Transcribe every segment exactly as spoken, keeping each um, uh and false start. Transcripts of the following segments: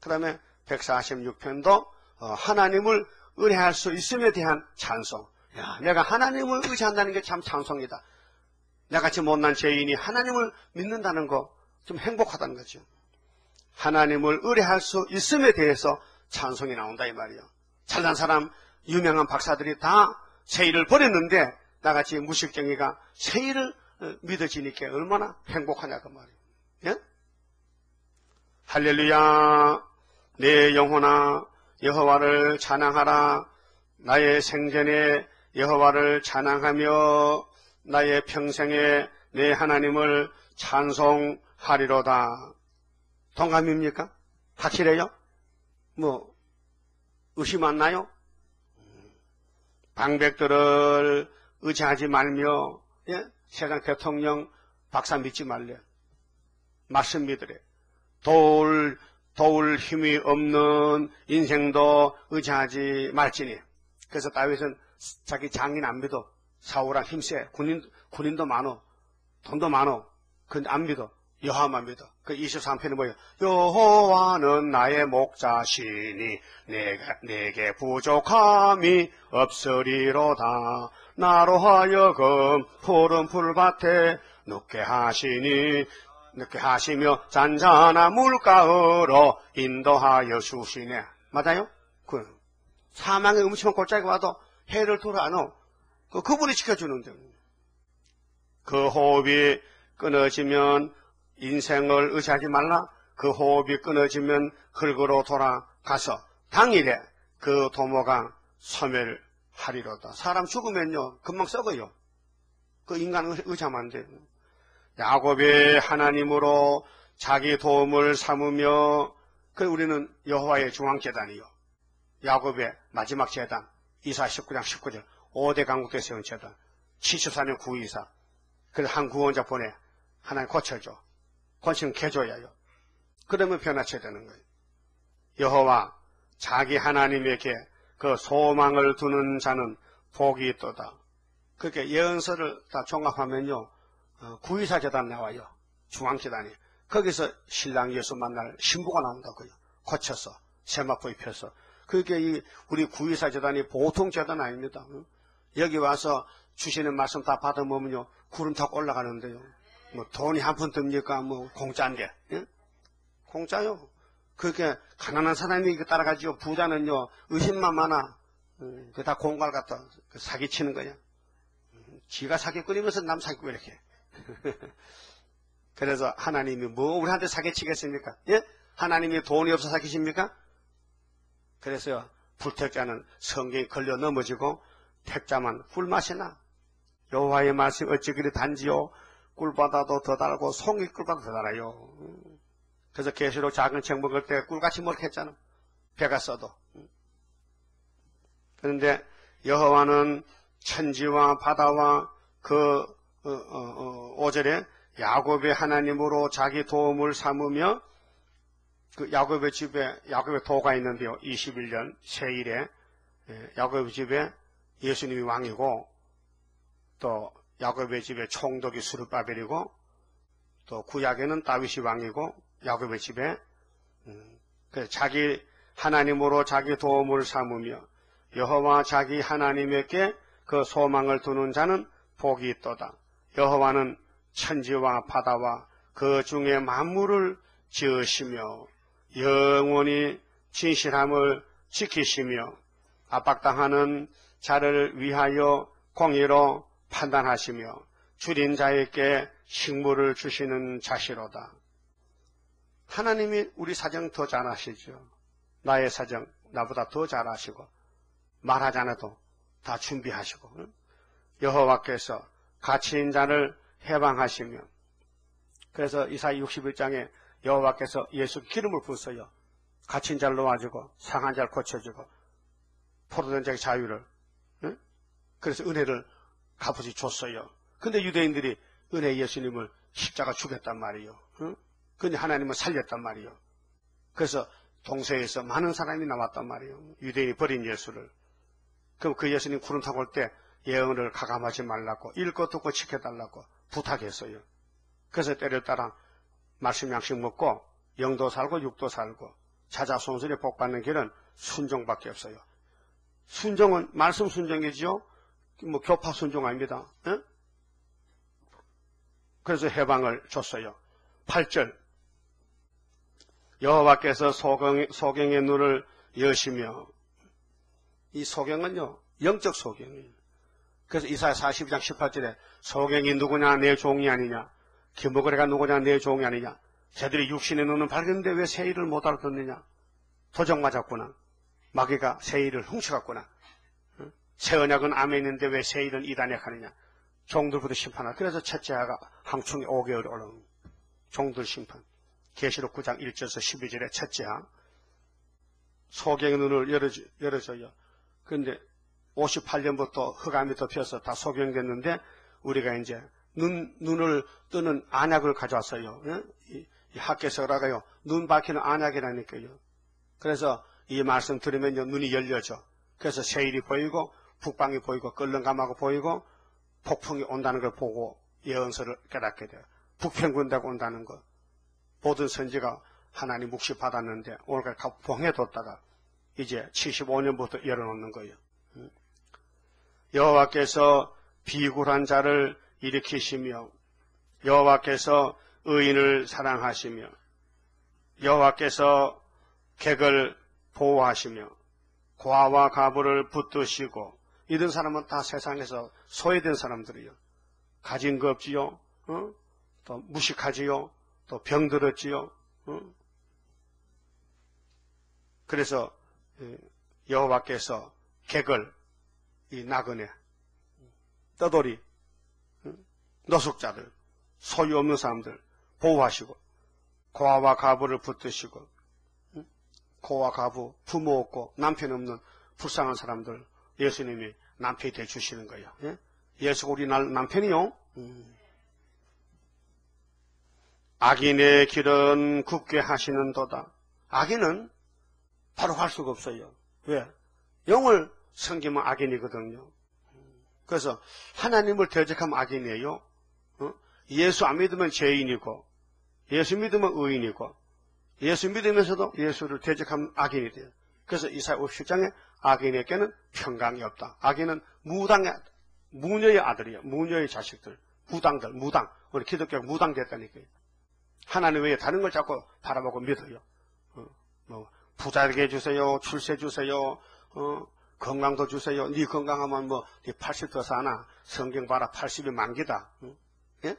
그 다음에 백사십육 편도 하나님을 의뢰할 수 있음에 대한 찬송. 야, 내가 하나님을 의지한다는 게 참 찬송이다. 나같이 못난 죄인이 하나님을 믿는다는 거 좀 행복하다는 거죠. 하나님을 의뢰할 수 있음에 대해서 찬송이 나온다 이 말이에요. 잘난 사람, 유명한 박사들이 다 세일을 버렸는데 나같이 무식쟁이가 세일을 믿어지니까 얼마나 행복하냐 그 말이에요. 예? 할렐루야, 내 영혼아 여호와를 찬양하라. 나의 생전에 여호와를 찬양하며 나의 평생에 내 하나님을 찬송하리로다. 동감입니까? 확실해요? 뭐 의심 안 나요? 방백들을 의지하지 말며, 예? 세상 대통령 박사 믿지 말래. 말씀 믿으래. 도울 도울 힘이 없는 인생도 의지하지 말지니. 그래서 다윗은 자기 장인 안 믿어. 사울랑 힘세. 군인, 군인도 많어. 돈도 많어. 근데 안 믿어. 여호와만 믿어. 그 이십삼 편이 뭐예요? 여호와는 나의 목자시니 내가, 내게 부족함이 없으리로다. 나로 하여금 푸른 풀밭에 눕게 하시니 눕게 하시며 잔잔한 물가으로 인도하여 주시네. 맞아요? 그 사망의 음침한 골짜기가 와도 해를 돌아 안 오. 그 그분이 지켜주는데. 그 호흡이 끊어지면 인생을 의지하지 말라. 그 호흡이 끊어지면 흙으로 돌아가서 당일에 그 도모가 소멸하리로다. 사람 죽으면요 금방 썩어요. 그 인간 의지하면 안 돼요. 야곱이 하나님으로 자기 도움을 삼으며, 그 우리는 여호와의 중앙재단이요. 야곱의 마지막 재단, 이사 십구 장 십구 절, 오 대 강국 때 세운 재단, 칠십사 년 구이사. 그래서 한 구원자 보내, 하나님 고쳐줘. 권신 개줘야요. 그러면 변화쳐야 되는 거예요. 여호와, 자기 하나님에게 그 소망을 두는 자는 복이 있도다. 그렇게 예언서를 다 종합하면요, 어, 구이사 재단 나와요. 중앙재단이. 거기서 신랑 예수 만날 신부가 나온다고요. 고쳐서, 세마포 입혀서. 그게 이 우리 구이사 재단이 보통 재단 아닙니다. 여기 와서 주시는 말씀 다 받아먹으면요, 구름 타고 올라가는데요. 뭐 돈이 한 푼 듭니까? 뭐 공짜인데. 예? 공짜요. 그렇게 가난한 사람이 따라가지요. 부자는요, 의심만 많아. 음, 그 다 공갈 갖다 사기치는 거냐. 음, 지가 사기꾼이면서 남 사기꾼 이렇게. 그래서 하나님이 뭐 우리한테 사기치겠습니까? 예? 하나님이 돈이 없어 사기십니까? 그래서 불택자는 성경에 걸려 넘어지고 택자만 꿀 마시나. 여호와의 말씀 어찌 그리 단지요. 꿀보다도 더 달고 송이 꿀보다 더 달아요. 그래서 계시록 작은 책 먹을 때 꿀같이 먹겠잖아. 배가 써도. 그런데 여호와는 천지와 바다와 그 어, 어, 어, 오 절에 야곱의 하나님으로 자기 도움을 삼으며, 그 야곱의 집에 야곱의 도가 있는데요. 이십일 년 세일에 야곱의 집에 예수님이 왕이고, 또 야곱의 집에 총독이 스룹바벨이고, 또 구약에는 다윗이 왕이고, 야곱의 집에 음, 그래서 자기 하나님으로 자기 도움을 삼으며 여호와 자기 하나님에게 그 소망을 두는 자는 복이 있도다. 여호와는 천지와 바다와 그 중에 만물을 지으시며 영원히 진실함을 지키시며 압박당하는 자를 위하여 공의로 판단하시며 줄인 자에게 식물을 주시는 자시로다. 하나님이 우리 사정 더 잘 아시죠. 나의 사정 나보다 더 잘 아시고 말하지 않아도 다 준비하시고, 여호와께서 갇힌 자를 해방하시며, 그래서 이사야 육십일 장에 여호와께서 예수 기름을 부었어요. 갇힌 자를 놓아주고 상한 자를 고쳐주고 포로된 자의 자유를, 응? 그래서 은혜를 갚아서 줬어요. 근데 유대인들이 은혜 예수님을 십자가 죽였단 말이에요. 응? 근데 하나님은 살렸단 말이에요. 그래서 동서에서 많은 사람이 나왔단 말이에요. 유대인이 버린 예수를. 그럼 그 예수님 구름 타고 올 때 예언을 가감하지 말라고, 읽고 듣고 지켜달라고 부탁했어요. 그래서 때를 따라 말씀 양식 먹고 영도 살고 육도 살고 자자손손에 복받는 길은 순종밖에 없어요. 순종은 말씀 순종이지요. 뭐 교파 순종 아닙니다. 에? 그래서 해방을 줬어요. 팔 절 여호와께서 소경, 소경의 눈을 여시며, 이 소경은요 영적 소경이에요. 그래서 이사야 사십이 장 십팔 절에 소경이 누구냐 내 종이 아니냐, 기먹으래가 누구냐 내 종이 아니냐, 쟤들이 육신의 눈은 밝은데 왜 새 일을 못 알아듣느냐, 도적 맞았구나, 마귀가 새 일을 훔쳐갔구나, 새 언약은 암에 있는데 왜 새 일은 이단에 가느냐, 종들부터 심판하라. 그래서 첫째 하가 항충이 오 개월 오른 종들 심판. 계시록 구 장 일 절에서 십이 절에 첫째 하 소경의 눈을 열어줘, 열어줘요. 그런데 오십팔 년부터 흑암이 덮여서 다 소경됐는데 우리가 이제 눈, 눈을 뜨는 안약을 가져왔어요. 예? 이, 이 학계서라가요 눈 밝히는 안약이라니까요. 그래서 이 말씀 들으면요 눈이 열려져. 그래서 세일이 보이고 북방이 보이고 끓는감하고 보이고 폭풍이 온다는 걸 보고 예언서를 깨닫게 돼요. 북평군대가 온다는 것. 모든 선지가 하나님 묵시 받았는데 오늘까지 봉해뒀다가 이제 칠십오 년부터 열어놓는 거예요. 여호와께서 비굴한 자를 일으키시며 여호와께서 의인을 사랑하시며 여호와께서 객을 보호하시며 고아와 가부를 붙드시고, 이런 사람은 다 세상에서 소외된 사람들이요. 가진 거 없지요. 어? 또 무식하지요. 또 병들었지요. 어? 그래서 여호와께서 객을, 이 나그네, 떠돌이, 노숙자들, 소유 없는 사람들 보호하시고 고아와 가부를 붙드시고, 고아 가부, 부모 없고 남편 없는 불쌍한 사람들 예수님이 남편이 되어주시는 거예요. 예? 예수가 우리 남편이요. 음. 악인의 길은 굳게 하시는도다. 악인은 바로 갈 수가 없어요. 왜? 영을 섬기면 악인이거든요. 그래서 하나님을 대적하면 악인이에요. 어? 예수 안 믿으면 죄인이고, 예수 믿으면 의인이고, 예수 믿으면서도 예수를 대적하면 악인이 돼요. 그래서 이사야 오십칠 장에 악인에게는 평강이 없다. 악인은 무당의, 무녀의 아들이에요. 무녀의 자식들, 무당들, 무당. 우리 기독교가 무당됐다니까요. 하나님 외에 다른 걸 자꾸 바라보고 믿어요. 어, 뭐 부자에게 주세요, 출세 주세요, 어, 건강도 주세요. 네 건강하면 뭐 네 팔십 더 사나. 성경 봐라, 팔십이 만기다. 어? 예?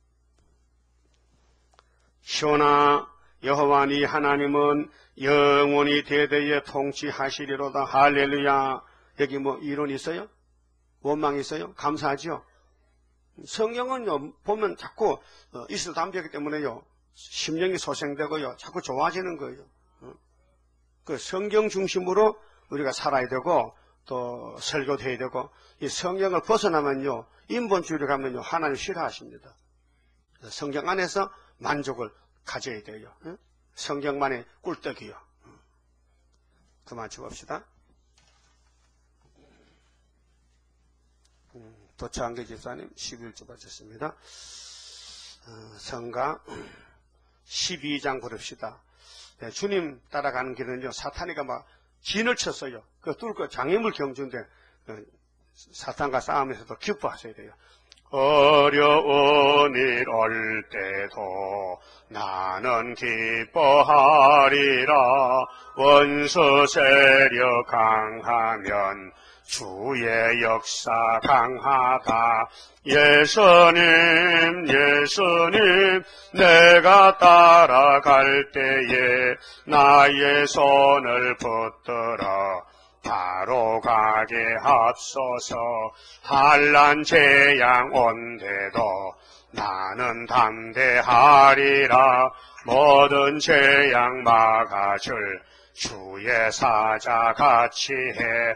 시온아, 여호와 네 하나님은 영원히 대대에 통치하시리로다. 할렐루야. 여기 뭐 이론이 있어요? 원망이 있어요? 감사하죠? 성경은요 보면 자꾸 이슬 담배기 때문에요 심령이 소생되고요 자꾸 좋아지는 거예요. 그 성경 중심으로 우리가 살아야 되고 또 설교도 해야 되고, 이 성경을 벗어나면요 인본주의로 가면요 하나님 싫어하십니다. 성경 안에서 만족을 가져야 돼요. 성경만의 꿀떡이요. 그만 죽읍시다. 도차한계 집사님 십일 주 바쳤습니다. 어, 성가 십이 장 부릅시다. 네, 주님 따라가는 길은요 사탄이가 막 진을 쳤어요. 그 뚫고 장애물 경주인데 어, 사탄과 싸우면서도 기뻐하셔야 돼요. 어려운 일 올 때도 나는 기뻐하리라. 원수 세력 강하면 주의 역사 강하다. 예수님 예수님 내가 따라갈 때에 나의 손을 붙들어 바로 가게 합소서. 환난 재앙 온데도 나는 담대하리라. 모든 재앙 막아줄 주의 사자 같이 해.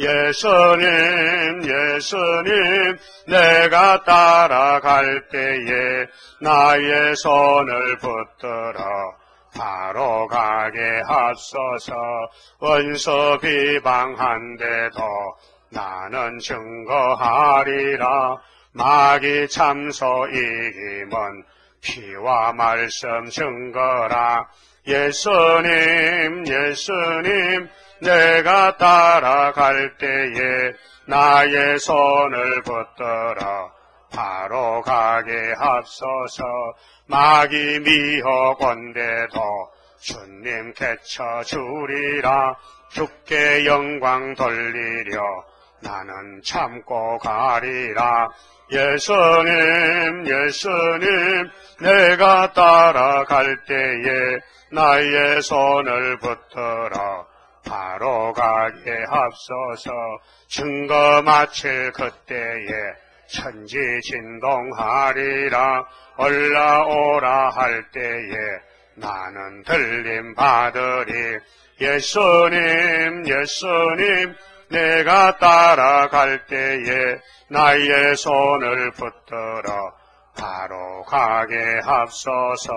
예수님 예수님 내가 따라갈 때에 나의 손을 붙들어 바로 가게 합소서. 원수 비방한데도 나는 증거하리라. 마귀 참소 이김은 피와 말씀 증거라. 예수님 예수님 내가 따라갈 때에 나의 손을 붙들어 바로 가게 합소서. 마귀 미혹온데도 주님 개쳐주리라. 주께 영광 돌리려 나는 참고 가리라. 예수님 예수님 내가 따라갈 때에 나의 손을 붙들어 바로 가게 합소서. 증거 마칠 그때에 천지진동하리라. 올라오라 할 때에 나는 들림 받으리. 예수님 예수님 내가 따라갈 때에 나의 손을 붙들어 바로 가게 합소서.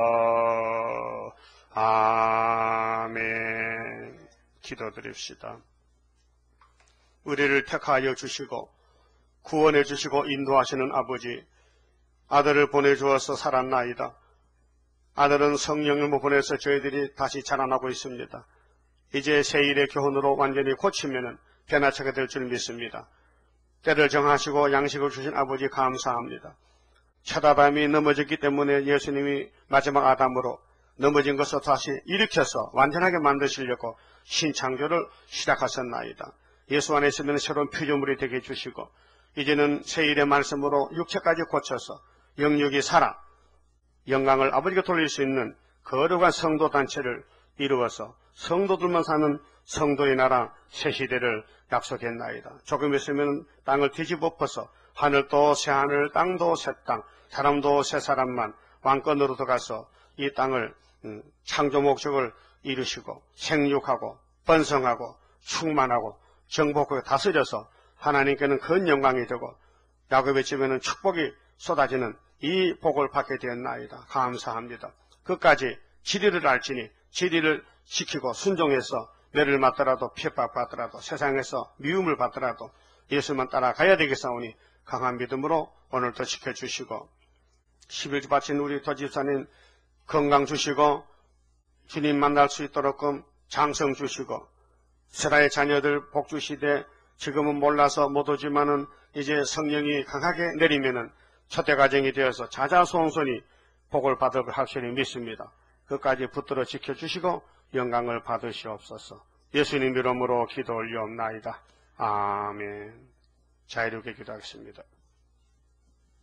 아멘. 기도드립시다. 우리를 택하여 주시고 구원해 주시고 인도하시는 아버지, 아들을 보내주어서 살았나이다. 아들은 성령을 보내서 저희들이 다시 자라나고 있습니다. 이제 세일의 교훈으로 완전히 고치면은 변화차게 될 줄 믿습니다. 때를 정하시고 양식을 주신 아버지 감사합니다. 첫 아담이 넘어졌기 때문에 예수님이 마지막 아담으로 넘어진 것을 다시 일으켜서 완전하게 만드시려고 신창조를 시작하셨나이다. 예수 안에 있으면 새로운 피조물이 되게 해주시고 이제는 세일의 말씀으로 육체까지 고쳐서 영육이 살아 영광을 아버지가 돌릴 수 있는 거룩한 성도단체를 이루어서 성도들만 사는 성도의 나라 새 시대를 약속했나이다. 조금 있으면 땅을 뒤집어 엎어서 하늘도 새 하늘, 땅도 새 땅, 사람도 새 사람만 왕권으로 들어가서 이 땅을 창조 목적을 이루시고 생육하고 번성하고 충만하고 정복하고 다스려서 하나님께는 큰 영광이 되고 야곱의 집에는 축복이 쏟아지는 이 복을 받게 되었나이다. 감사합니다. 끝까지 진리를 알지니 진리를 지키고 순종해서 매를 맞더라도 핍박받더라도 세상에서 미움을 받더라도 예수만 따라가야 되겠사오니 강한 믿음으로 오늘도 지켜주시고 십일주 바친 우리 도집사님 건강 주시고 주님 만날 수 있도록끔 장성 주시고 세라의 자녀들 복 주시되 지금은 몰라서 못 오지만은 이제 성령이 강하게 내리면은 초대가정이 되어서 자자손손이 복을 받을 확실히 믿습니다. 끝까지 붙들어 지켜주시고 영광을 받으시옵소서. 예수님 이름으로 기도 올리옵나이다. 아멘. 자유롭게 기도하겠습니다.